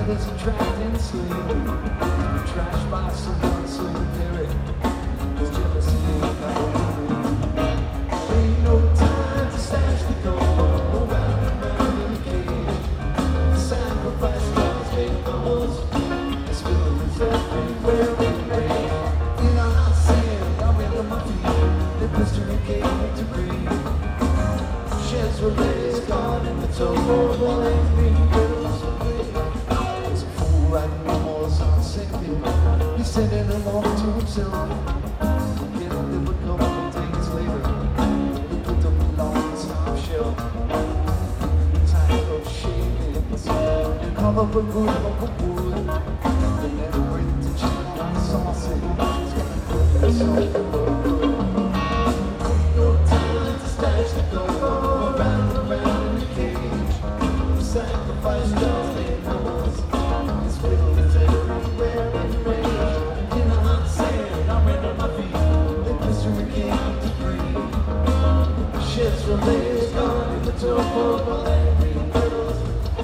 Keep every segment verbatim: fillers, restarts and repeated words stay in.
There's a trapped in sleep, trashed by someone solitary. There's jealousy in the whole. Ain't no time to stash the gold around and round in the cage. Sacrifice loves, make bubbles. This feeling is everywhere we rain. In a hot sand, I'm in my feet. They're blistering, cake to breathe. Sheds relays, caught in the toe, while angry girls away. Like remorse on sinking, he's sending them off to himself. Yet they would come up days later. He put them along on top shelf. Tired of shavings and cover up a good lump of wood. They never wait to check on the sausage. It's gonna cook their soul. No time to stash the gold around and around in the cage. Sacrifice does make noise. Everywhere in rage, in a hot sand, I'm in my feet. The mystery came to breathe. Sheds relays gone in the topo while angry girls.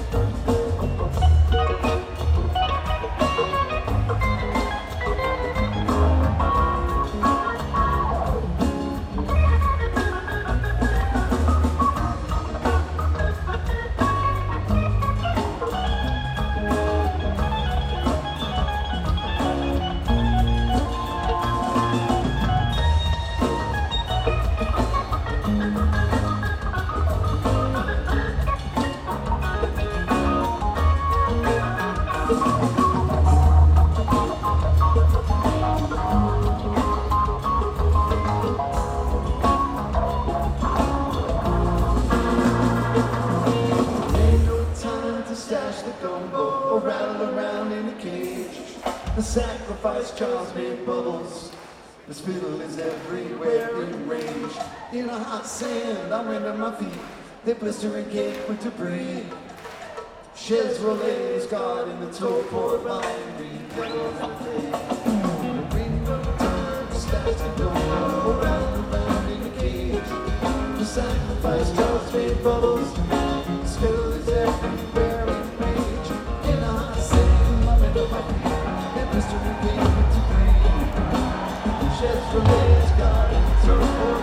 The sacrifice jars make bubbles. The spittle is everywhere in range. In a hot sand, I'm under my feet. They blister and cake with debris. Sheds relays guard in the toe port line. There ain't no time to stash the gold around and around in the cage. The sacrifice jars make bubbles. The spittle is everywhere in range. In a hot sand, I'm under my feet. Mystery game to breathe. Sheds relays guard in the toe port